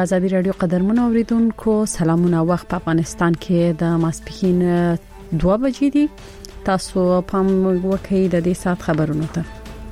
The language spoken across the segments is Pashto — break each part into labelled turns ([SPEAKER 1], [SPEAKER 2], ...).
[SPEAKER 1] آزادي رادیو قدرمن اوریدونکو سلامونه. وخت په افغانستان کې د ماسپښین 2 بجې دي. تاسو پام وکړئ د دې سات خبرونو ته.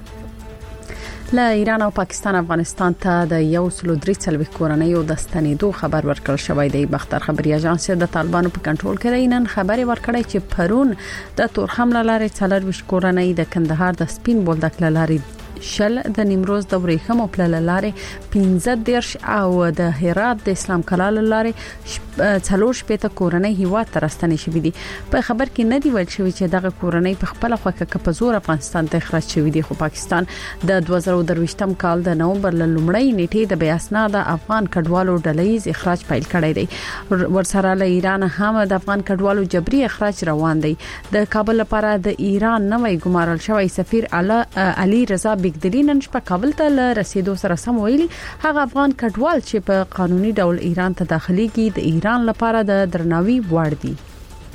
[SPEAKER 1] له ایران او پاکستان افغانستان ته د 103 کورنۍ د ستنېدو خبر ورکړل شوی دی. بختر خبري اژانس د طالبانو په کنټرول کې دی. نن خبري ورکړی چې پرون د تورخم لارې 40 کورنۍ د کندهار د سپین بولدک لارې شل د نیمروز د ورېخمو پل لارې 15 او د هرات د اسلام کلال لارې 40 کورنۍ هیواد ته راستنې شوې دي. په خبر کې نه دی ویل شوی چې دغه کورنۍ په خپل خوکه په زور افغانستان ته اخراج شوې دي. خو پاکستان د 2023م کال د نومبر لومړۍ نیټې د بیاسنا د افغان کډوالو ډلهیز اخراج پیل کړی دی. ورسره له ایران هم د افغان کډوالو جبري اخراج روان دی. د کابل لپاره د ایران نوې ګمارل شوی سفیر علي رضا دلینن په کابل ته رسیدو سره سم ویلي هغه افغان کډوال چې په قانوني ډول ایران ته داخليږي د ایران لپاره د درناوي وړ دي.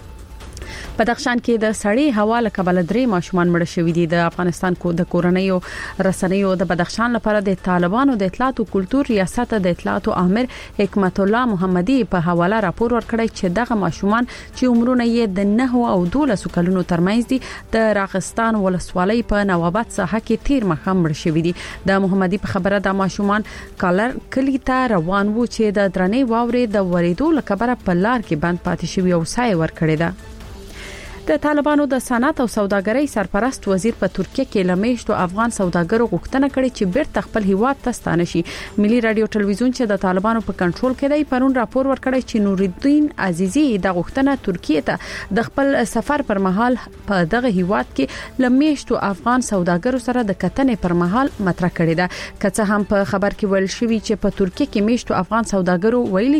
[SPEAKER 1] بدخشان کې د سړې هوا له کبله 3 ماشومان مړ شوي دي. د افغانستان د کورنیو رسنیو د بدخشان لپاره د طالبانو د اطلاعات او کلتور ریاست د اطلاعات امر حکمت الله محمدي په حواله راپور ورکړی چې دغه ماشومان چې عمرونه یې د 9 او 12 کلونو ترمنځ دي د راغستان ولسوالۍ په نوابت ساحه کې تیر مخام مړ شوي دي. د محمدي په خبره د ماشومان کالر کلی ته روان وو چې د درنې واورې د وریدو لکبره په لار کې بند پاتې شوی او سای ورکړی ده. د طالبانو د صنعت او سوداګرۍ سرپرست وزیر په ترکیه کې لمیشتو افغان سوداګرو غوښتنه کړې چې بیرته خپل هیواد ته ستانه شي. ملي رادیو ټلویزیون چې د طالبانو په کنټرول کې دی پرون راپور ورکړی چې نورالدین عزیزی د غوښتنه ترکیه ته د خپل سفر پر مهال په دغه هیواد کې لمیشتو افغان سوداګرو سره د کتنې پر مهال مطرح کړی ده. کڅه هم په خبر کې ویل شوی چې په ترکیه کې میشتو افغان سوداګرو ویلي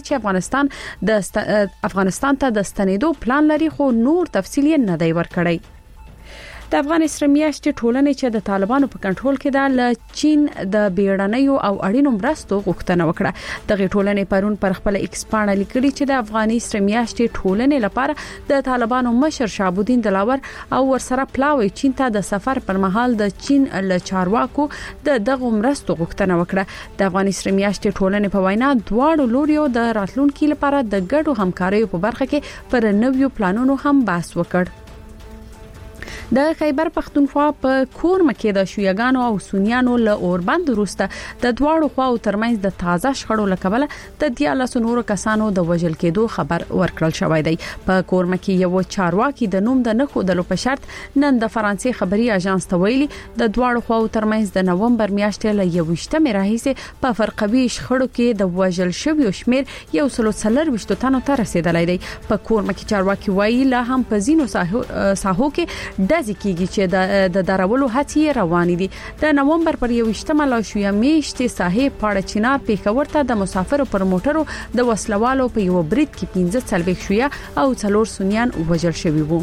[SPEAKER 1] چې افغانستان ته د ستنېدو پلان لري خو نور تفصیل نه دی ورکړی. د افغان اسلامي ټولنې چې د طالبانو په کنټرول کې ده له چین د بیړنیو او اړینو مرستو غوښتنه وکړه. دغه ټولنې پرون پر خپل ایکس پاڼه لیکلي چې د افغاني اسلامي ټولنې لپاره د طالبانو مشر شهاب الدین دلاور او ورسره پلاوی چین ته د سفر پر مهال د چین له چارواکو دغه مرستو غوښتنه وکړه. د افغان اسلامي ټولنې په وینا دواړو لوريو د راتلونکو لپاره د ګډو همکاریو په برخه کې پر نویو پلانونو هم بحث وکړ. د خیبر پختونخوا په کورم کې د شیعاګانو او سنیانو له اوربند وروسته د دواړو خواو ترمنځ د تازه شخړو لکبله د 13 نورو کسانو د وژل کېدو خبر ورکړل شوی دی. په کورم کې یو چارواکي د نوم د نخو د لو په شرط نن د فرانسې خبري اژانس ته ویلي د دواړو خواو ترمنځ د نومبر میاشتې له 21 راهیسه په فرقوي شخړو کې د وژل شویو شمیر 140 تنو ته رسیدلی دی. په کورم کې چارواکي وایي لا هم په زینو ساحو کې ځکیږي چې د درولو هڅې روان دي. د نومبر پر 21مه لا شویا میشتې صاحب پاړه چینار پیښور ته د مسافرو پر موټرو د وسلوالو په یو برید کې 15 شویا او 4 سنیان وژل شوي وو.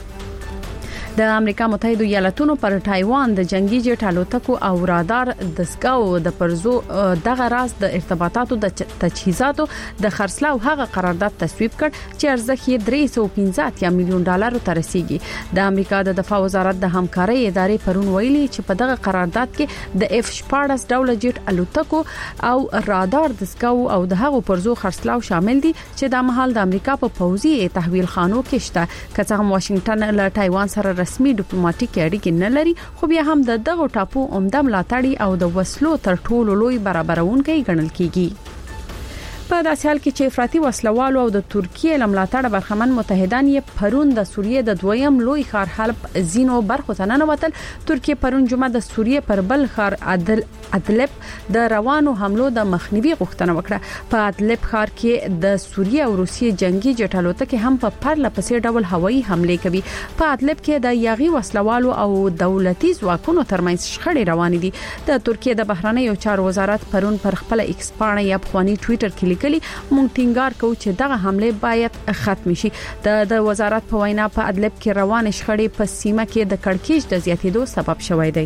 [SPEAKER 1] د امریکا متحده ایالاتونو پر تایوان د جنگي جټ الوتکو او رادار دستګاو د پرزو دغه راز د ارتباطاتو د تجهیزاتو د خرڅلاو هغه قرارداد تصویب کړ چې ارزښت یې $315 میلیون ته رسیدي. د امریکا د دفاع وزارت د همکارۍ ادارې پرون ویلي چې په دغه قرارداد کې د F-14 ډول جټ الوتکو او رادار دستګاو او د هغو پرزو خرڅلاو شامل دي چې د مهال د امریکا په پوځي تحویل خانو کې شته. که څنګه واشنگټن له تایوان سره رسمي ډیپلوماټیک اړیکې نه لري خو بیا هم دغه ټاپو عمده ملاتړي او د وسلو تر ټولو لوی برابرونکي ګڼل کیږي. په داسې حال کې چې افراطي وسلوالو او د ترکیه لملاتړ برخمن متحدان یې پرون د سوریه د دویم لوی ښار حلب زینو برخو ته ننوتل. ترکیه پرون جمعه د سوریه پر بل ښار ادلب د روانو حملو د مخنیوي غوښتنه وکړه. په ادلب ښار کې د سوریه او روسیې جنگي جټ الوتکې هم په پرله پسې ډول هوایي حمله کوي. په ادلب کې د یاغي وسلوالو او دولتي ځواکونو ترمنځ شخړې روانې دي. د ترکیه د بهرنیو چارو وزارت پرون پر خپل ایکس پاڼه یا افغاني ټوئیټر کې مونږ ټینګار کوو چې دغه حمله باید ختم شي. د وزارت په وینا په ادلب کې روان شخړې په سیمه کې د کړکېچ د زیاتېدو سبب شوی دی.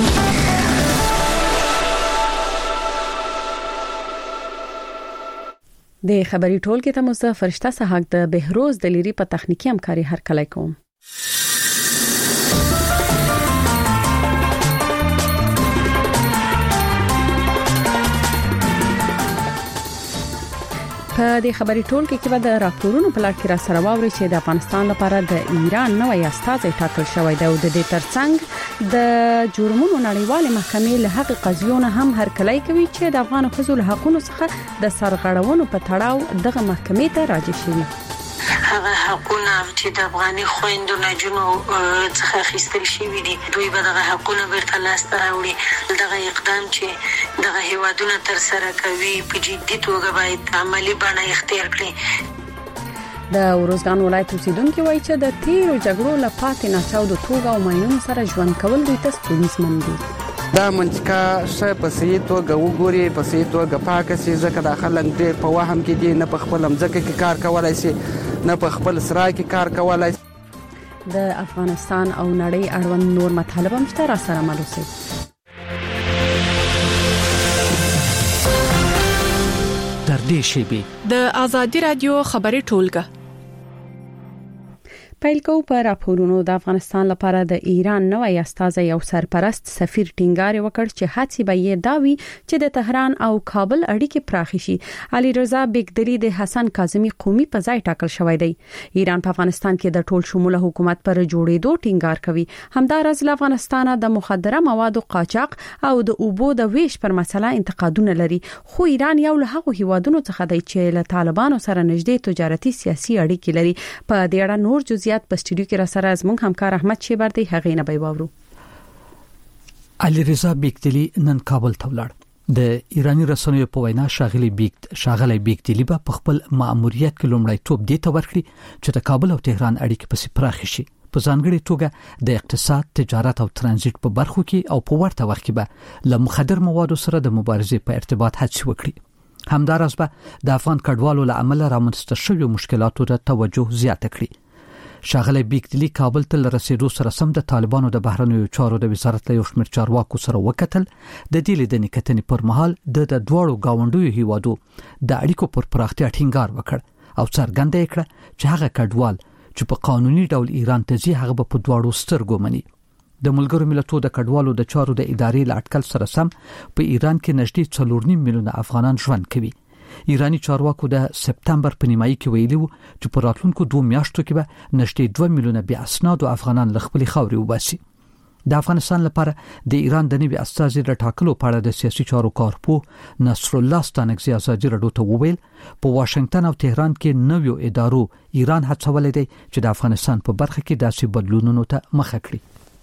[SPEAKER 1] د خبري ټولګي ته مو فرشته سحق د بهروز دلیری په تخنیکی همکاري هرکلی کوم. په دې خبري ټولګي کې به د راپورونو په لړ کې را سره واوري چې د افغانستان لپاره د ایران نوې استازي ټاکل شوی دی او د دې ترڅنګ د جرمونو نړیوال محکمې له حق قضیونه هم هرکلی کوي چې د افغان خزو له حقوقو څخه د سرغړونو په تړاو دغه محکمې ته راجع شوی.
[SPEAKER 2] هغه حقونه چې د افغاني خويندو نجونو څخه اخیستل شوی دي دوی به دغه حقونه بیرته لاسته راوړي. دغه اقدام چې دغه هیوادونه تر سره کوي په جدي توګه باید عملی بڼه اختیار کړي.
[SPEAKER 1] د ورزګان ولایت اوسیدونکو وایي چې د تیرو جګړو له پاتې ناچاودو توګه او ماینونو سره ژوند کول دوی ته ستونزمن دي.
[SPEAKER 3] دا منځکا شه په سي توګه وګوري په سي توګه پاکه سي ځکه د خلک ډېر په وهم کې دي نه په خپل مځکه کې کار کولای شي نه په خپل سرای کې کار کولای شي.
[SPEAKER 1] د افغانستان او نړۍ اړوند نور مطالب هم شته را سره ملوسي.
[SPEAKER 4] تر دې شی
[SPEAKER 5] د آزادی رادیو خبري ټولګه
[SPEAKER 1] پیل کو پر راپورونو د افغانستان لپاره د ایران نوې استازي او سرپرست سفیر ټینګار وکړ چې هڅې به یې داوي چې د تهران او کابل اړیکې پراخ شي. علي رضا بیگدلی د حسن کاظمی قومي په ځای ټاکل شوی دی. ایران په افغانستان کې د ټول شموله حکومت پر جوړېدو ټینګار کوي. همدارس له افغانستان د مخدره موادو قاچاق او د اوبو د ویش پر مسله انتقادونه لري. خو ایران یو له هغو هیوادونو څخه دی چې له طالبانو سره نږدې تجارتي سیاسي اړیکې لري. په دې اړه نور جزئیات په سټوډیو کې را سره زموږ همکار احمد شیبر دی هغه نه به وورو.
[SPEAKER 4] علي رضا بیگدلی نن کابل ته ولاړ. د ایرانی رسنیو په وینا شاغلی بیگدلی په خپل مأموریت کې لومړیتوب دی ته ورکړي چې د کابل او تهران اړیکې پسې پراخ شي. په ځانګړي توګه د اقتصاد، تجارت او ترانزیت په برخو کې او په ورته وخت کې به له مخدر موادو سره د مبارزې په ارتباط هڅې وکړي. همدارس به د افغان کډوالو له عمله رامنځته شویو مشکلاتو ته توجه زیاته کړي. شاغلی بیگدلی کابل ته رسیدو سره سم د طالبانو د بهرنیو چارو د وزارت له یو شمېر چارواکو سره وکتل. د دې لیدنې کتنې پر مهال د دواړو گاونډیو هیوادو د اړیکو پر پراختیا ټینګار وکړ او څرګنده کړه چې هغه کډوال چې په قانوني ډول ایران ته ځي هغه په دوړو سترګو مني. د ملګرو ملتونو د کډوالو د چارو د ادارې له اټکل سره سم په ایران کې نږدې 4.5 میلیونه افغانان ژوند کوي. ایرانی چارواکو د سپتمبر په نیمایي کې ویلي وو چې په راتلونکو 2 میاشتو کې به نږدې 2 میلیونه بیا اسناد او افغانان له خپل خاورې وباسي. د افغانستان لپاره د ایران د نوي استازي د ټاکلو په اړه د سیاسي چارو کارپو نصر الله ستانکزی ازادي رادیو ته وویل په واشنگټن او تهران کې نویو ادارو ایران هڅولې دی چې د افغانستان په برخه کې داسې بدلونونو ته مخه کړي.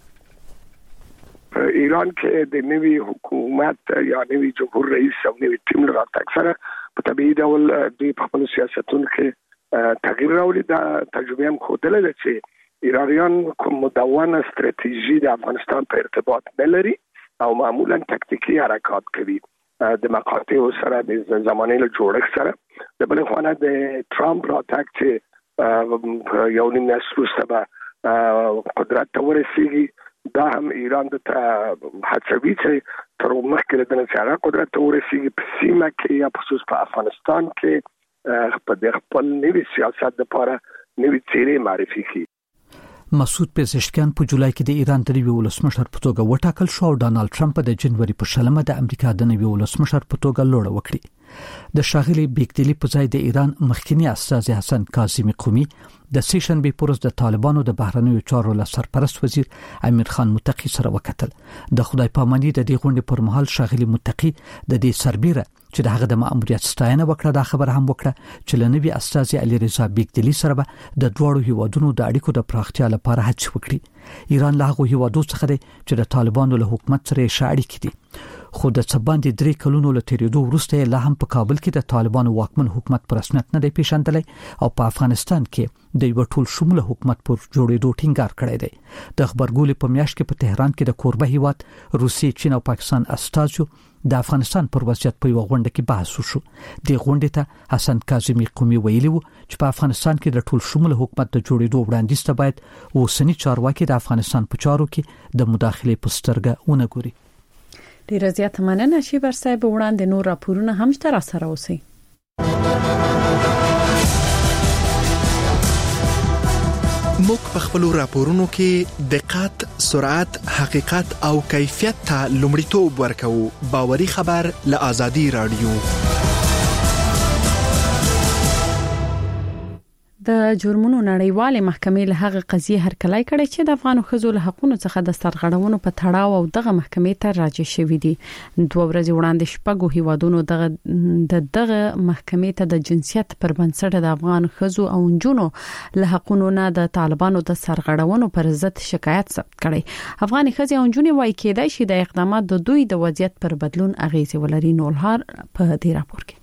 [SPEAKER 6] ایران کې د نوي حکومت یا نوي جمهور رئیس او نوي ټیم راتګ سره په طبيعي ډول د خپل سیاستونو کې تغییر راوړي. د تجربه هم خوده ده چې ایرانیان کوم مدونه استراتیژي د افغانستان په ارتباط نه لري او معمولا تکتیکی حرکات کوي. د مقاطع سره د زمانه له جوړښت سره د بل خانه د ټرامپ راتګ چې یو نیم میاشت وروسته قدرت ته ورسیږي دا هم ایران د هڅوي چې تر مخکې د نړۍ قدرت ته ورسیږي په سیمه کې یا خصوص په افغانستان کې په خپل نوي سیاست لپاره نوي څیرې معرفي کړي.
[SPEAKER 4] مسعود پزشکیان په جولای کې د ایران د نوي ولسمشر په توګه وټاکل شو او ډانلډ ټرمپ د جنوري په 10 د امریکا د نوي ولسمشر په توګه لوړ وکړي. د شاغلی بیگدلی په ځای د ایران مخکنی استازي حسن کاظمی قومي د سیشنبه پورز د طالبانو د بهرنیو چارو له سرپرست وزیر امیر خان متقی سره وکتل. د خدای پاماني د دې غونډې پر مهال شاغلی متقی د دې سربیره چې د هغه د مأموریت ستاینه وکړه دا خبر هم وکړه چې لنوي استازي علي رضا بیگدلی سره د دوړو هیوادونو د اړیکو د پراختیا لپاره هڅه وکړي. ایران له هغه هیوادو څخه دی چې د طالبانو له حکومت سره شاړي کړي. خو د څباندې 3 کلونو له تیریدو وروسته لا هم په کابل کې د طالبانو واکمن حکومت پر رسمیت نه دی پیژندلی او په افغانستان کې د یو ټول شموله حکومت پر جوړېدو ټینګار کړی دی. د خبرګولې په میاشت کې په تهران کې د کوربه هیواد روسیې، چین او پاکستان استازو د افغانستان پر وضعیت په یو غونډه کې بحث وشو. د غونډې ته حسن کاظمی قومي ویلي وو چې په افغانستان کې د ټول شموله حکومت د جوړېدو وړاندیز ته باید اوسنی چارواکي د افغانستان په چارو کې د مداخلې په سترګه ونه ګوري.
[SPEAKER 1] ډیر زیات مننه شیبر صاحب. وړاندې نور راپورونه هم شته سره اوسئ.
[SPEAKER 7] موږ په خپل راپورونو کې دقت، سرعت، حقیقت او کیفیت ته لومړیتوب ورکوو. باوري خبر له آزادي رادیو.
[SPEAKER 1] د جرمونو نړیوالې محکمې له هغه قضیه هرکلی کړي چې د افغان ښځو له حقوقو څخه د سرغړونو په تړاو او دغه محکمې ته راجع شوې دي. 2 ورځې وړاندې شپږو هیوادونو دغه محکمې ته د جنسیت پر بنسټ د افغان ښځو او نجونو له حقوقو نه د طالبانو د سرغړونو پر ضد شکایت ثبت کړي. افغان ښځې او نجونې وايي کېدای شي د اقدامات د دوی د وضعیت پر بدلون اغیز ولري. نولهار په دې راپور کې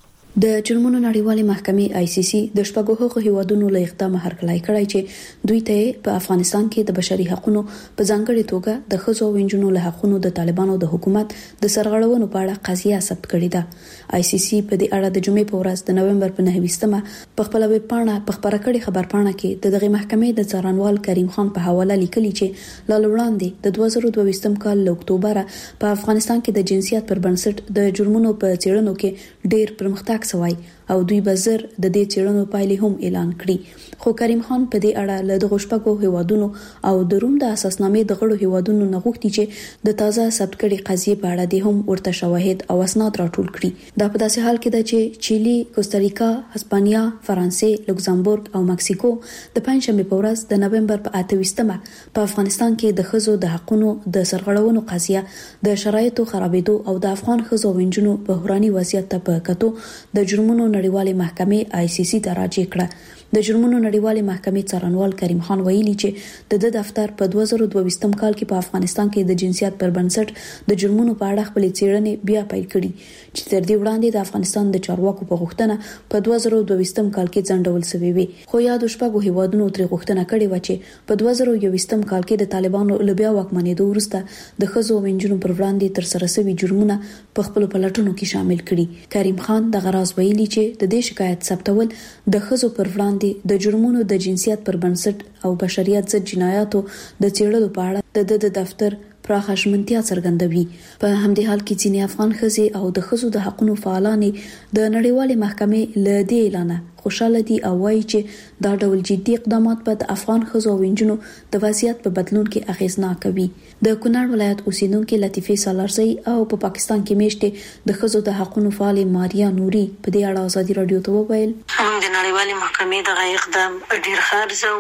[SPEAKER 8] د جرمونو نړیوالې محکمې ICC د شپږو حقوقو هیوادونو له اقدام هرکلی کړی چې دوی ته په افغانستان کې د بشري حقوقو په ځانګړي توګه د ښځو او نجونو له حقوقو د طالبانو د حکومت د سرغړونو په اړه قضیه ثبت کړې ده. ICC په دې اړه د جمعې په ورځ د نومبر په 9مه په خپل ویب پاڼه په خبره کړې خبرپاڼه کې دغه محکمې د څارنوال کریم خان په حواله لیکلي چې لاله وړاندې د 2022 کال له اکتوبر په افغانستان کې د جنسیت پر بنسټ د جرمونو په څېړنو کې ډېر پرمختګ سوی او دوی بزر د دې چیرونو پایلې هم اعلان کړي. خو کریم خان په دې اړه له دغه شپږو هیوادونو او د روم د اساسنامې د غړو هیوادونو نه غوښتي چې د تازه ثبت کړي قضیې په اړه د هم ورته شواهد او اسناد راټول کړي. دا په داسې حال کې ده چې چيلي، کوستاریکا، هسپانیا، فرانسې، لوکزامبورګ او مکسیکو د پنځمې په ورځ د نومبر په 28مه په افغانستان کې د ښځو د حقوقو د سرغړونو قضیه د شرایطو خرابېدو او د افغان ښځو او نجونو بحراني وضعیت ته په کتو د جرمونو نړیوالې محکمې ICC ته راجع کړه. د جرمونو نړیوالې محکمې څارنوال کریم خان ویلي چې د دفتر په 2022 کال کې په افغانستان کې د جنسیت پر بنسټ د جرمونو په اړه خپل څېړنې بیا پیل کړي چې تر دې وړاندې د افغانستان د چارواکو په غوښتنه په 2022 کال کې ځنډول شوی وي. خو یاد شپږو هیوادونو تر غوښتنه کړې و چې په 2022 کال کې د طالبانو لبیا واکمنېدو وروسته د ښځو او نجونو پر وړاندې تر سره شوي جرمونه په خپل پلټونو کې شامل کړي. کریم خان د غراض ویلي چې د دې شکایت ثبتول د ښځو پر وړاندې د جرمونو د جنسیت پر بنسټ او بشریت ضد جنایاتو د څېړلو په اړه د دفتر پراخه ژمنتیا څرګندوي. په همدې حال کې ځینې افغان ښځې او د ښځو د حقوقو فعالان د نړیوالې محکمې له دې اعلان خوشاله دي او وایي چې دا ډول جدي اقدامات به د افغان ښځو او نجونو د وضعیت په بدلون کې اغیزناک وي. د کونړ ولایت اوسیدونکو لطیفه سالارزی او په پاکستان کې میشته د ښځو د حقوقو فعال ماریا نوري په دې اړه ازادي رادیو ته وویل
[SPEAKER 2] د نړیوالې محکمې د اقدام ډیر خارزو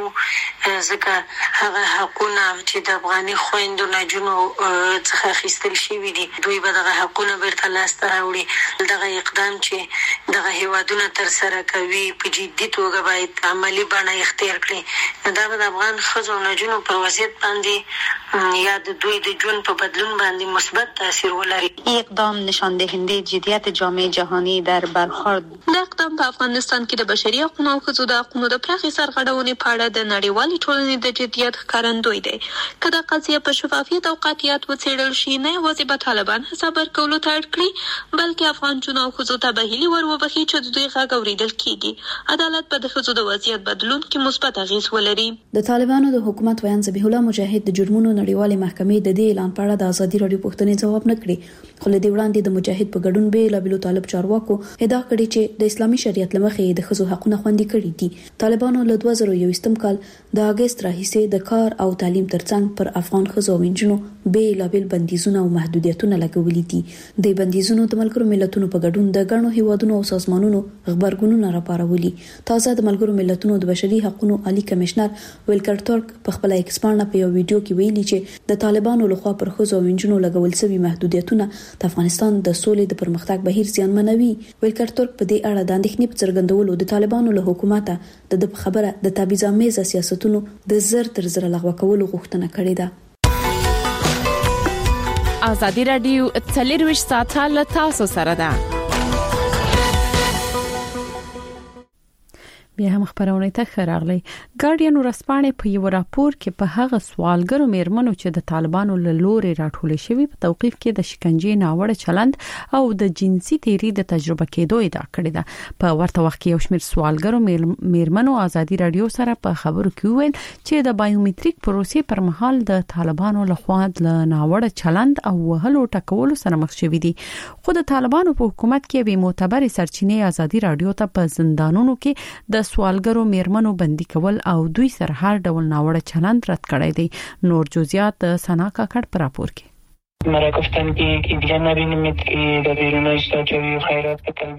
[SPEAKER 2] ځکه هغه حقوقونه چې د افغاني خويندو نجونو څخه اخیستل شوی دي دوی به دغه حقوقونه بیرته لاسته راوړي. دغه اقدام چې دغه هیوادونه تر سره کوي په جدي توګه باید عملی بڼه اختیار کړي. دا به د افغان ښځو او نجونو پر وضعیت باندې یا د دوی د ژوند په بدلون باندې مثبت تاثیر ولري.
[SPEAKER 9] اقدام نشان دهنده جدیت جامعه جهانی در برخورد.
[SPEAKER 5] دا اقدام په افغانستان کې د بشري حقوقو او ښځو د حقوقو د پراخې سرغړونې په اړه د نړیوالې ټولنې د جدیت ښکارندوی دی. که دا قضیه په شفافیت او قاطعیت وڅېړل شي نه یوازې به طالبان حساب ورکولو ته اړ کړي بلکې افغان جنو او ښځو ته به هیلې ور وبخي چې د دوی غږ اورېدل کیږي. عدالت به د ښځو د وضعیت بدلون کې مثبت اغېز ولري.
[SPEAKER 8] د طالبانو د حکومت ویان ذبیح الله مجاهد د جرمونو نړیوالې محکمې د دې اعلان په اړه د ازادي رادیو پوښتنې ځواب نه کړی. خو له دې وړاندې د مجاهد په ګډون به لابلو طالب چارواکو ادعا کړې چې د اسلامي شریعت لمخې د ښځو حقوقونه خوندي کړي دي. طالبانو له 2021 کال د اگست راهیسې د کار او تعلیم ترڅنګ پر افغان ښځو او نجونو به لابل بندیزونه او محدودیتونه لګولي دي. د بندیزونو د ملګرو ملتونو په ګډون د ګڼو هیوادونو او سازمانونو خبرګونونه راپارولي. تازه د ملګرو ملتونو د بشري حقوقو عالی کمشنر ویلکر تورک په خپل ایکس باندې په یو ویډیو کې ویلي چې د طالبانو لخوا پر ښځو او نجونو لګول شوی محدودیتونه د افغانستان د سولې د پرمختګ بهیر زیانمنوي. ویلکر تورک په دې اړه د اندېښنې په څرګندولو د طالبانو له حکومت د خبره د تبعیض‌آمیز سیاستونو د زر تر زر لغوه کولو غوښتنه کړې ده.
[SPEAKER 5] ازادي رادیو 24 ساعته له تاسو سره ده.
[SPEAKER 1] بیا هم خبرونه ته خراغلی. ګارډین ورسپانې په یو راپور کې په هغه سوالګرو میرمنو چې د طالبانو له لوري راټول شوی په توقيف کې د شکنجې ناوړه چلند او د جنسي تیری د تجربه کېدو ادعا کړې ده. په ورته وخت کې یو شمېر سوالګرو میرمنو ازادي رادیو سره په خبرو کې ویل چې د بایومټریک پروسې پر مهال د طالبانو لخوا د ناوړه چلند او وهلو ټکولو سره مخ شوي دي. خو د طالبانو په حکومت کې به معتبر سرچینې ازادي رادیو ته په زندانونو کې د سوالګرو میرمنو بندي کول او دوی سره هر ډول ناوړه چلند رد کړی دی. نور جزئیات سنا کاکړ پر راپور کې.
[SPEAKER 10] مرا گفتن که دیگر نبینیمت که در بیرون استاجوی و خیرات بکلوی.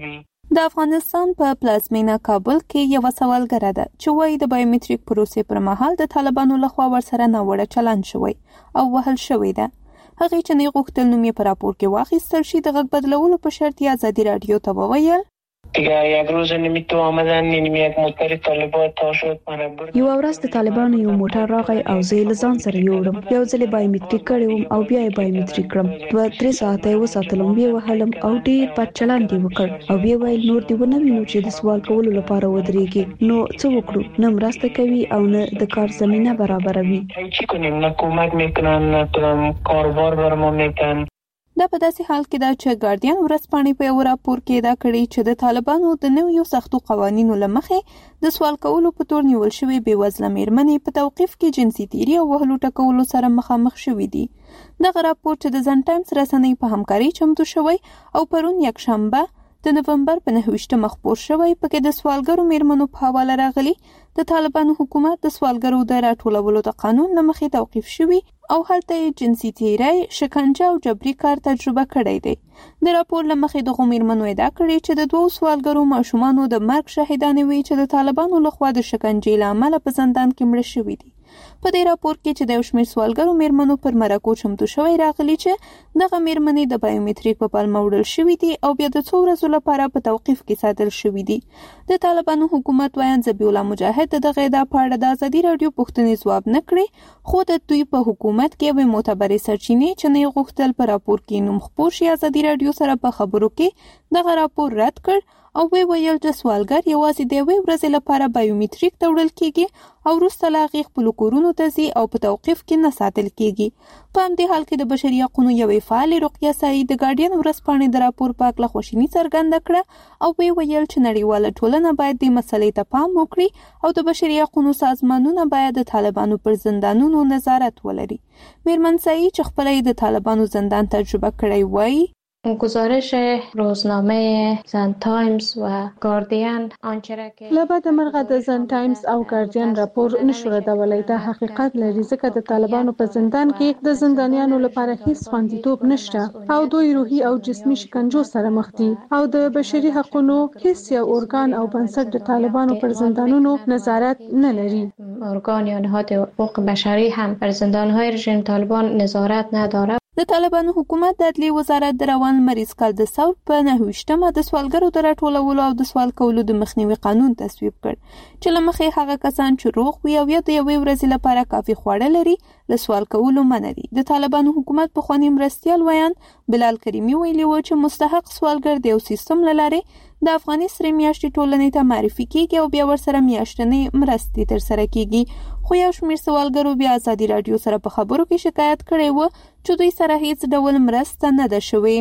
[SPEAKER 5] د افغانستان په پلازمینه کابل کې یو سوالګره ده چې وايي د بایومټریک پروسې پر مهال د طالبانو لخوا ورسره ناوړه چلند شوی او وهل شوی ده. هغه چې نه غوښتل نوم یې په راپور کې واخیستل شي د غږ بدلولو په شرط یې ازادي رادیو ته وویل
[SPEAKER 10] دیگه یک روز نمیتو آمدن یعنی یک موتر طالبان تا شد
[SPEAKER 8] یو ورځ د طالبانو یو موټر راغی او زه له ځان سره یوړم. یو ځل بایومټریک کړم او بیا یې بایومټریک کړم. 2-3 ساعته یې وساتلم، بیا وهلم او ډیر بد چلند یې وکړ او بیا ویل نور دی ونه وینو چې د سوال کولو لپاره ودرېږي. نو څه وکړو؟ نه مرسته کوي او نه د کار زمينه برابروي.
[SPEAKER 10] چی کنیم؟ نه کمک میکنن نه کاروبار برمون میکنن.
[SPEAKER 5] دا په داسې حال کې دا چې ګارډین ورځپاڼې په یو راپور کې دا کړی چې د طالبانو د نویو سختو قوانینو لمخې د سوال کولو په تور نیول شوی بېوزله میرمنې په توقیف کې جنسي تیری او وهلو ټکولو سره مخامخ شوې دي. دغه راپور چې د زن ټایمز رسنۍ په همکاري چمتو شوی او پرون یکشنبه د نومبر په 9 خپور شوی، پکې د سوالګرو میرمنو په حواله راغلی د طالبانو حکومت د سوالګرو د راټولولو د قانون لمخې توقیف شوی او هلته جنسي تیری، شکنجه او جبري کار تجربه کړی دی. د راپور لمخې د میرمنو ادعا کړې چې د 2 سوالګرو ماشومانو د مرګ شاهدانې وي چې د طالبانو لخوا د شکنجې له امله په زندان کې مړه شوي دي. په دې راپور کې چې د شمیر سوالګرو میرمنو پر مرکو چمتو شوی راغلی چې دغه میرمنې د بایومټریک په پلمه وړل شوې دي او بیا د څو ورځو لپاره په توقیف کې ساتل شوې دي. د طالبانو حکومت وایي ذبیح الله مجاهد دغه ادعا په اړه د ازادي رادیو پوښتنې ځواب نه کړی، خو د دوی په حکومت کې به معتبرې سرچینې چې نه غوښتل په راپور کې نوم خپور شي ازادي رادیو سره په خبرو کې دغه راپور رد کړ او ویل چې سوالګر یوازې د یوې ورځې لپاره بایومټریک ته وړل کیږي او وروسته لا هغې خپلو کورونو ته ځي او په توقیف کې نه ساتل کیږي. په همدې حال کې د بشري حقونو یوې فعالې رقیه سعید د ګارډین ورځپاڼې د راپور په هکله خواشیني څرګنده کړه او ویل چې نړیواله ټولنه باید دې مسلې ته پام وکړي او د بشري حقونو سازمانونه باید د طالبانو پر زندانونو نظارت ولري. میرمن سعید چې خپله یې د طالبانو زندان تجربه کړی وایي
[SPEAKER 11] گزارش روزنامه زن تایمز و گاردین آنچه را که
[SPEAKER 12] لبد مرغه د زن تایمز او گاردین راپور نشو ردولی دا حقیقت لري ځکه د طالبانو په زندان کې د زندانیانو لپاره هیڅ خوندیتوب نشته او دوی روحي او جسمي شکنجو سره مخ دي او د بشري حقوقو هیڅ یو ارګان او بنسټ د طالبانو پر زندانونو نظارت نه لري.
[SPEAKER 11] ارګان یا نهاد حقوق بشری هم بر زندان‌های رژیم طالبان نظارت نداره.
[SPEAKER 5] د طالبانو حکومت د عدلیې وزارت د روان مریض کال د ثور په 9 د سوالګرو د راټولولو او د سوال کولو د مخنیوي قانون تصویب کړ چې له مخې هغه کسان چې روغ وي او یا د یوې ورځې لپاره کافي خواړه لري له سوال کولو منع دي. د طالبانو حکومت پخوانی مرستیال ویان بلال کریمي ویلي و چې مستحق سوالګر د یو سیستم له لارې د افغاني سرې میاشتې ټولنې ته معرفي کیږي او بیا ورسره میاشتنې مرستې ترسره کیږي. خو یو شمېر سوالګرو بیا ازادي رادیو سره په خبرو کې شکایت کړی و چې دوی سره هیڅ ډول مرسته نه ده شوې.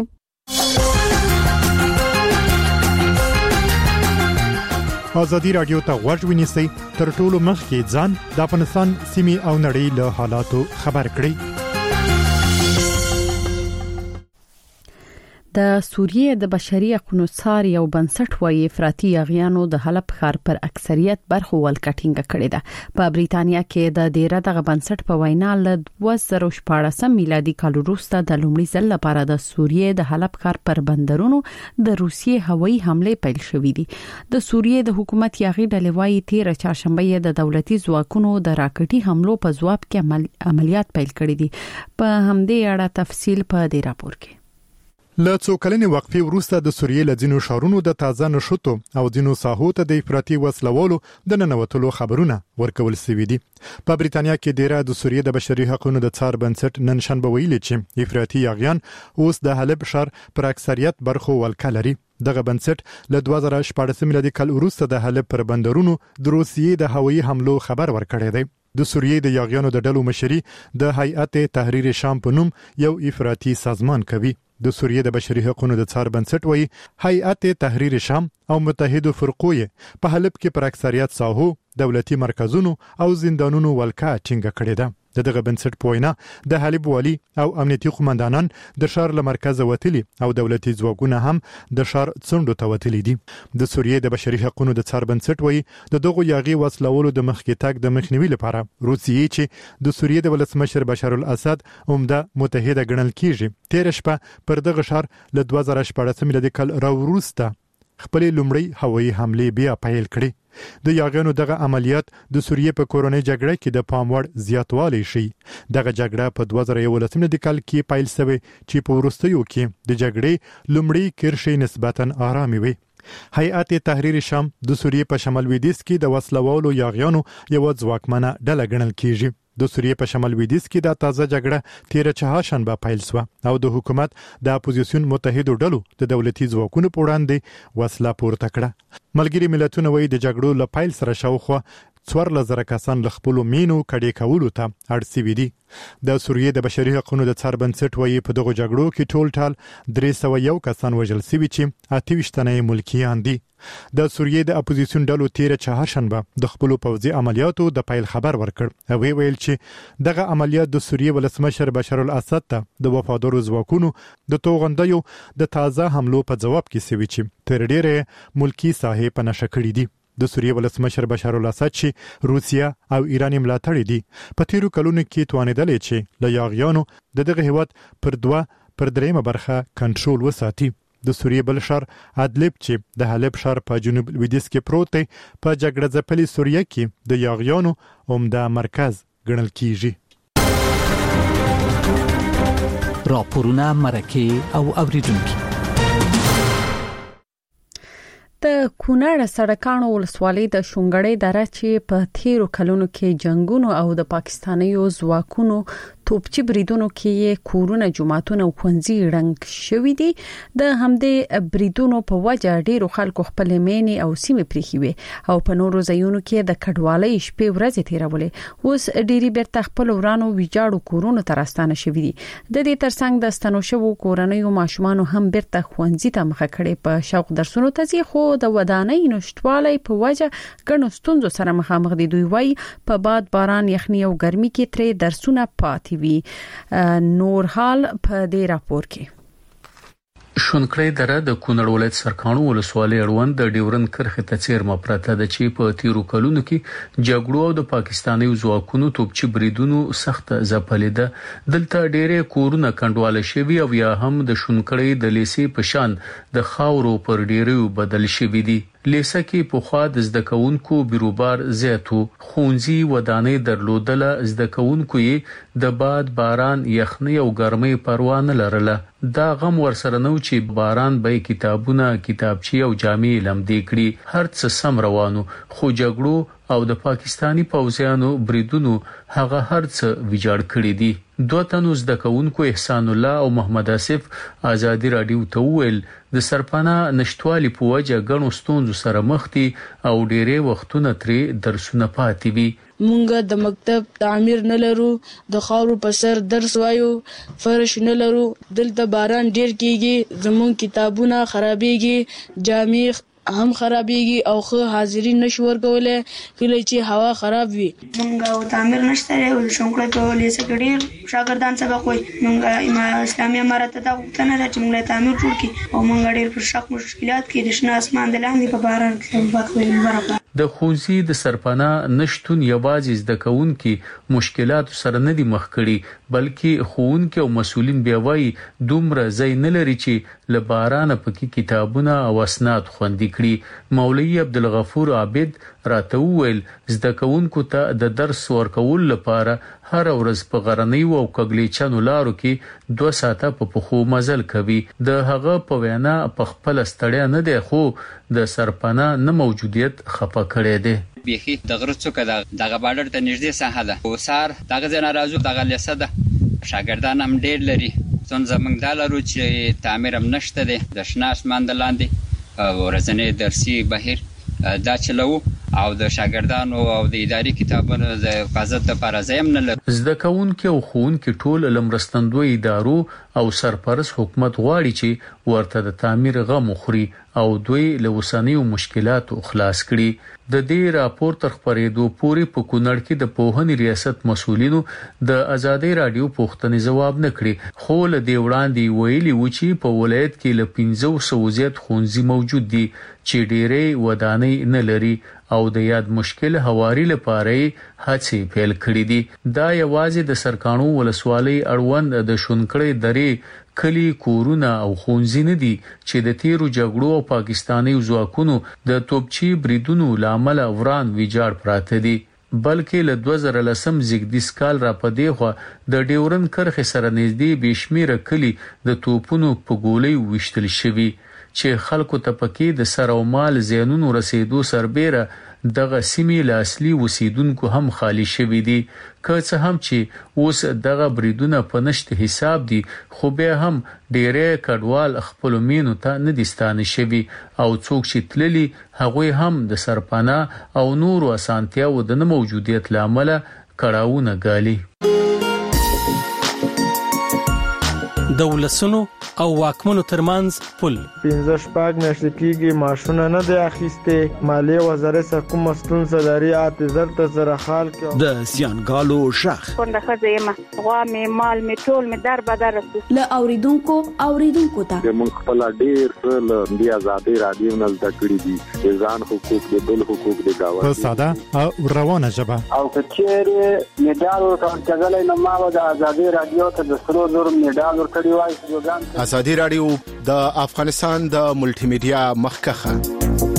[SPEAKER 13] ازادي رادیو ته غوږ ونیسئ، تر ټولو مخکې ځان د افغانستان سیمې او نړۍ له حالاتو خبر کړئ.
[SPEAKER 1] د سوریې د بشري حقوقو څار یو بنسټ وایي افراطي یاغیانو د حلب ښار پر اکثریت برخو ولکټینګ کړی ده. په بریتانیا کې د ډیره دغه بنسټ په وینا له 2014 میلادي کال وروسته د لومړي ځل لپاره د سوریې د حلب ښار پر بندرونو د روسیې هوایي حمله پیل شوې دي. د سوریې د حکومت یاغي ډلې وایي 13 چهارشنبه د دولتي ځواکونو د راکټي حملو په ځواب کې عملیات پیل کړي دي. په همدې اړه تفصیل په دې راپور کې.
[SPEAKER 13] له څو کلنې وقفې وروسته د سوریې له ځینو ښارونو د تازه نشوتو او ځینو ساحو ته د افراطي وسلوالو د ننوتلو خبرونه ورکول شوي دي. په بریتانیا کې ډیره د سوریې د بشري حقوقو د څار بنسټ نن شنبه ویلي چې افراطي یاغیان اوس د حلب ښار پر اکثریت برخو ولکه لري. دغه بنسټ له 2014 میلادي کال وروسته د حلب پر بندرونو د روسیې د هوایي حملو خبر ورکړی دی. د سوریې د یاغیانو د ډلو مشري د هیئت تحریر شام په نوم یو افراطي سازمان کوي. د سوریې د بشري حقوقو د څار بنسټ وایي هیئت تحریر شام او متحده فرقو په حلب کې پر اکثریت ساحو دولتي مرکزونو او زندانونو ولکه ټینګه کړې ده. دغه بنسټ په وینا د حلب والی او امنیتي قومندانان د ښار له مرکزه وتلي او دولتي ځواکونه هم د ښار څنډو ته وتلي دي. د سوریې د بشري حقوقو د څار بنسټ وایي د دغو یاغي وسلوالو د مخکې تګ د مخنیوي لپاره روسیې چې د سوریې د ولسمشر بشار الاسد عمده متحده ګڼل کیږي 13 شپه پر دغه ښار له 2014 میلادي کال راوروسته خپل لومړی هوایي حمله بیا پیل کړې. د یاغیانو دغه عملیات د سوریې په کورونی جګړه کې د پاموړ زیاتوالی شي. دغه جګړه په 2011 کال کې پیل شوه چې په وروستیو کې د جګړې لومړی کرښې نسبتاً آرامي وي. هیئت تحریر شام د سوریې په شمال لویدیځ کې د وسلوالو یاغیانو یو ځواکمنه ډله ګڼل کیږي. د سوریې په شمال لویدیځ کې د تازه جګړه 13 چهارشنبه پیل شوه او د حکومت د اپوزیسیون متحدو ډلو د دولتي ځواکونو په وړاندې وسله پورته کړه. ملګری ملتونه وایي د جګړو له پیل سره شاوخوا 14,000 کسان له خپل مینو کډې کولو ته اړ شوي دي. د سوریې د بشري حقوقو د څار بنسټ وایي په دغه جګړو کې ټول 301 کسان وژل شوي چې 28 تنه ملکیان دي. د سوریې د اپوزیسیون ډلو 13 چهارشنبه د خپل پوځي عملیاتو د پیل خبر ورکړ او ویل چې دغه عملیات د سوریې ولسمشر بشار الاسد ته د وفادارو ځواکونو د توغندیو د تازه حملو په جواب کې سوي چې تر ډیره ملکی ساحې په نشه کړې دي. د سوریې ولسمشر بشار الاسد چې روسیا او ایران ملاتړي دي په تیرو کلونو کې توانیدل چې له یاغیانو دغه هیواد پر 3 برخه کنټرول وساتي. د سوریې بل شهر ادلب چې د حلب شهر په جنوب لویدیځ کې پروت دی په جګړه ځپلې سوریه کې د یاغیانو عمده مرکز ګڼل کیږي.
[SPEAKER 4] راپورونه مرکه او اوریدونکو
[SPEAKER 1] د کونړ سړکانو ولسوالۍ د شونګړې دره چې په تیرو کلونو کې جنگونو او د پاکستانیو ځواکونو توپچی بریدونو کې کورونه جماعتونه او ښوونځي رنګ شوې دي. د همدې بریدونو په وجه ډیرو خلکو خپل مینې او سیمې پریخي وي او په نورو ځایونو کې د کډوالۍ شپې ورځې تیرولې. اوس ډیری بیرته خپل ورانو ویجاړو کورونو ته راستانه شوې دي. د دې ترڅنګ د ستنوشو کورنیو ماشومان هم بیرته ښوونځي ته مخه کړي په شوق درسونو ته ځي خو د ودانۍ نشټوالۍ په وجه ګڼو ستونزو سره مخامخ دي. دوی وايي په باد باران یخني او ګرمي کې ترې درسونه پاتې وي. نور حال په دې راپور کې
[SPEAKER 14] شونکړې دره د کونړ ولایت سرکانو ولسوالۍ اړوند د ډیورن کرښې ته څیرمه پرته ده چې په تیرو کلونو کې جګړو او د پاکستاني ځواکونو توپچی بریدونو سخت ځپلې ده. دلته ډېرې کورونه کنډواله شوي او یا هم د شونکړې د لیسې په شان د خاورو پر ډیرو بدل شوي دي. لیسه کې په خوا د زدکونکو بیروبار زیاتو خونځي ودانې درلودله. زدکونکو یې د باد باران یخني او ګرمۍ پروا نه لرله. دا غم ورسره نو چې باران به کتابونه کتابچې او جامې لمدې کړي. هر څه سم روانو خو جګړو او د پاکستانی پوځیانو بریدونو هغه هر څه ویجاړ کړی دي. 2 تنو زدکونکو احسان الله او محمد اسف ازادي رادیو ته ویل د سرپانا نشټوالي په وجه غنو ستونزو سره مخ دي او ډېرې وختونه ترې درسونه پاتې وي.
[SPEAKER 15] مونږ د مکتب تعمیر نه لرو، د خاورو په سر درس وایو، فرش نه لرو، دلته باران ډیر کیږي، زمون کتابونه خرابېږي، جامې هم خرابېږي او خو حاضرین نشو ورکولای کله چې هوا خراب وي.
[SPEAKER 16] مونږ تعمیر نشته او شونکړې په لیسه کې ډیر شاګردان سبق وایي. مونږ اسلامي امارت ته غوښتنه ده چې مونږ تعمیر جوړ کړي او مونږ ډیر پر شک مشکلات کې د شنه اسمان د لاندې په باران کې وخت
[SPEAKER 14] د خوځي د سرپانا نشټون یوازې د کونکي مشکلات سره نه دي مخ کړي بلکې خوونکي او مسولین بیا وایي دومره ځای نه لري چې لباران پکې کتابونه او اسناد خوندي کړي. مولوی عبدالغفور عابد راته ویل زده کونکو ته د درس ورکول لپاره هر ورځ په غرنۍ او کګلیچانو لارو کې 2 ساعته په پخو مزل کوي. د هغه په وینا په خپل ستړیا نه دی خو د سرپانا نه موجودیت خپه کړي دي.
[SPEAKER 17] بيخي دغه څوک دغه بارډر ته نږدې ساحه ده او سار دغه ځای ناراضو دغه لیسه ده شاګردان هم ډېر لري. زمونږ دا لرو چې تعمیر هم نشته دی د شنه اسمان د لاندې ورځنی درسي بهیر دا چلو او د شاګردانو او د اداري کتابونو د حفاظت لپاره ځایم نه لري.
[SPEAKER 14] زده کوونکي او ښوونکي ټول لمرستندوی ادارو او سرپرست حکومت غواړي چې ورته د تعمیر غم خوري او دوی له وسنیو مشکلاتو خلاص کړي. د دې راپور تر خبرېدو پورې په کونړ کې د پوهنې ریاست مسؤلینو د ازادي رادیو پوښتنې جواب نه کړي خو له دې وړاندې ویلي و چې په ولایت کې له 500 زیات ښوونځي موجود دي چې ډېرې ودانۍ نه لري او د یاد مشکل هواري لپاره هڅې پیل کړې دي. دا یوازې د سرکانو ولسوالۍ اړوند د شونکړې درې کلی کورونه او خونځي نه دي چې د تیرو جګړو او پاکستاني ځواکونو د توپچی بریدونو لامل وران ویجاړ پراته دي، بلکې له 2010 زیږدیز کال را پدې خو د ډیورن کرخه سره نږدې بشمیره کلی د توپونو په ګولۍ وشتل شوی چې خلکو ته پکې د سر او مال زینونو رسیدو سربېره دغه سیمې له اصلي اوسیدونکو هم خالی شوی دي. که څه هم چې اوس دغه بریدونه په نشته حساب دي، خو به هم ډېرې کډوال خپل مینو ته نه دي ستانه شوی او څوک چې تللی هغه هم د سرپناه او نورو اسانتیاو د نه موجودیت لامل کړهونه ګالي.
[SPEAKER 18] دولسونو او واکمنو ترمنځ پل
[SPEAKER 19] 15 شپږ میاشتې کېږي ماشونه نه دی اخیسته. مالیه وزارت سره کوم ستونزه لري اعتذار ته زره خال کې
[SPEAKER 18] د سیانګالو شخ
[SPEAKER 20] څنګه خزه غوا می مال می ټول می در بدر
[SPEAKER 8] له اوریدونکو ته
[SPEAKER 21] موږ خپل ډیر څه د ازادي رادیو نه زده کړی دي، ځان حقوق د بل حقوق د گاوه
[SPEAKER 13] په ساده او روانه ژبه
[SPEAKER 21] او کچېره میډال ورکړل نو ما د ازادي رادیو ته د سرو زر میډال ورکړی وای.
[SPEAKER 7] ازادي رادیو د افغانستان د ملټي میډیا مخکخه.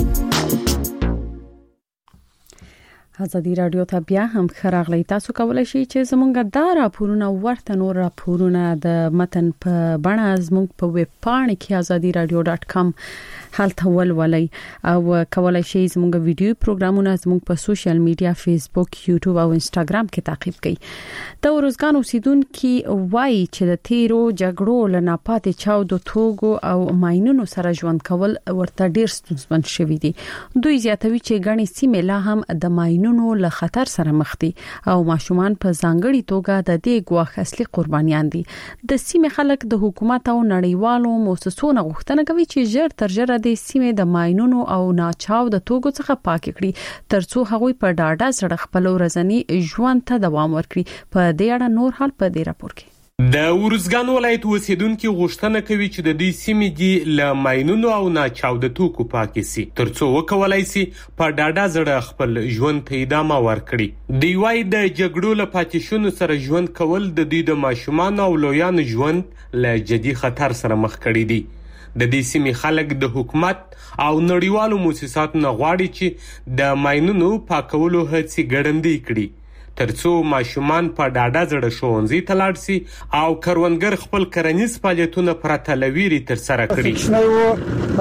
[SPEAKER 1] ازادي رادیو ته بیا هم خراغلی. تاسو کولای شئ چې زمونږ دا راپورونه ورته نور راپورونه د متن په بڼه زمونږ په ویب پاڼه کې azadiradio.com هلته ولولئ او کولای شئ زمونږ ویډیو پروګرامونه زمونږ په سوشل میډیا فیسبوک، یوټیوب او انسټاګرام کې تعقیب کړئ. د ورزګان اوسیدونکو وایي چې د تیرو جګړو لنه پاتې چاو د توغو او ماينونو سره ژوند کول ورته ډیر ستونزمن شوی دي. دوی زیاتوي چې غني سیمه لا هم د ماينونو له خطر سره مخ دي او ماشومان په ځانګړي توګه د دې ګواښ اصلي قربانيان دي. د سیمه خلک د حکومت او نړیوالو مؤسسونو غوښتنه کوي چې ژر تر ژره د سیمه د ماينونو او ناچاو د توګو څخه پاک کړي ترڅو هغوی په ډاډه سره خپل ورځنی ژوند ته دوام ورکړي. په دې اړه نور حال په دې راپور کې.
[SPEAKER 22] د ورزګان ولایت اوسیدونکو غوښتنه کوي چې د دې سیمې دی له ماينونو او ناچاو د توکو پاک شي ترڅو وکولای شي په ډاډه زړه خپل ژوند ته ادامه ورکړي. دی وايي د جګړو له پاتېشونو سره ژوند کول د دوی د ماشومان او لویانو ژوند له جدي خطر سره مخ کړي دي. د دې سیمې خلک د حکومت او نړیوالو مؤسساتو نه غواړي چې د ماينونو پاکولو هڅې ګړندۍ کړي ترڅو ماشومان په ډاډه زړه ښوونځي ته لاړ شي او کروندګر خپل کرنیز فعالیتونه پرته لويري تر سره کړي.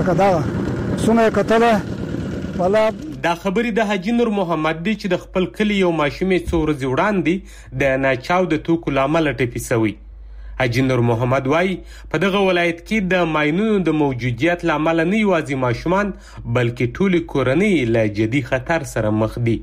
[SPEAKER 22] دا خبرې د حاجی نور محمد دی چې د خپل کلی یو ماشومې څو ورځې وړاندې د ناچاو د توکو لامل ټپي شوی. حاجی نور محمد وايي په دغه ولایت کې د ماينونو د موجودیت لامل نه یوازې ماشومان بلکې ټول کورنۍ له جدي خطر سره مخ دي.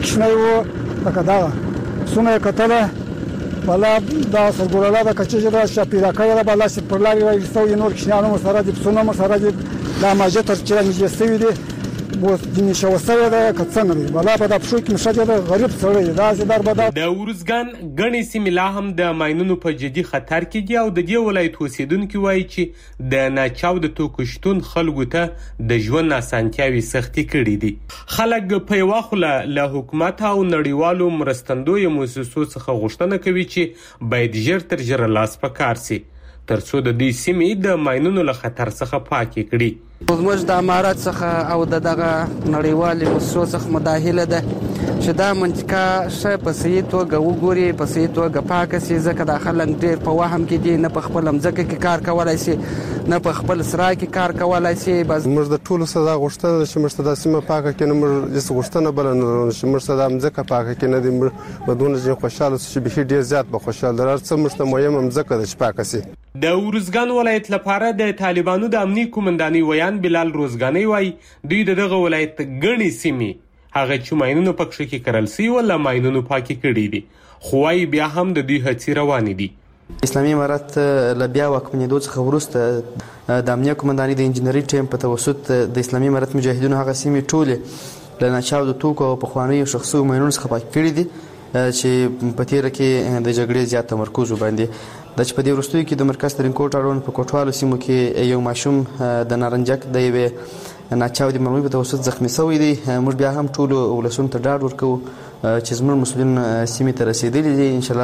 [SPEAKER 23] سونه کتله ولا دا سرګوراله د کچېجره شپیرا کړه بل لاس پر لاري راځي نور کښنانو سره د سونه سره د لاماجه تر چې نږدې دي بو د نشوسره د کڅنري ولا په د پښو کې مشاجره د غریب سره دا زدار بدا
[SPEAKER 22] د ورزګان غني سیملا هم د ماينونو په جدي خطر کې دي او د دې ولایت اوسیدونکو وایي چې د ناچاو د توکشتون خلکو ته د ژوند اسانتیاوي سختي کړې دي. خلک په واخله له حکومت او نړیوالو مرستندوی مؤسسو څخه غوښتنه کوي چې باید ژر تر ژره لاس په کار شي ترڅو د دې سیمې د ماينونو له خطر څخه پاکي کړي.
[SPEAKER 3] موږ د امارات څخه او دغه نړیوالې مؤسسو څخه مداهله ده چې دا منطقه شې په صحیح توګه وګوري، په صحیح توګه پاکه شي، ځکه د خلک ډېر په وهم کې دي، نه په خپل ځمکه کې کار کولای شي، نه په خپل سرای کې کار کولای شي. بس
[SPEAKER 19] موږ د ټولو سره غوښتنه چې موږ د سیمه پاکه کې نه موږ د غوښتنه بل نه چې موږ د ځمکه پاکه کې نه دي موږ بدون چې خوشاله شي به ډېر زیات به خوشاله درڅ موږ ته مهم ځمکه د پاکه شي.
[SPEAKER 22] د ورزګان ولایت لپاره د طالبانو د امنیي کومنداني ویان بلال روزګانی وای دوی دغه ولایت غني سیمه هغه چې ماينونو پکښ کې کرل سي ولا ماينونو پاکي کړي دي خو وايي بیا هم د دوی هڅې روانې دي.
[SPEAKER 24] اسلامي امارات له بیا واکمنېدو څخه وروسته د امنیه کومنداني د انجنیري ټیم په توسط د اسلامي امارات مجاهدینو هغه سیمې ټولې له ناچاو د توکو او پخوانیو شخصي ماينونو څخه پاک کړي دي چې په تیر کې د جګړې زیات تمرکز وباندې د چې په دې وروستیو کې د مرکز ترینکوټ اړوند په کوټوالو سیمو کې یو ماشوم د نارنجک د یوې ناچاودې مرمۍ په توسط زخمي شوی دی. موږ بیا هم ټولو ولسونو ته ډاډ ورکوو چې زموږ مسؤلین سیمې ته رسیدلي دي ان شاء الله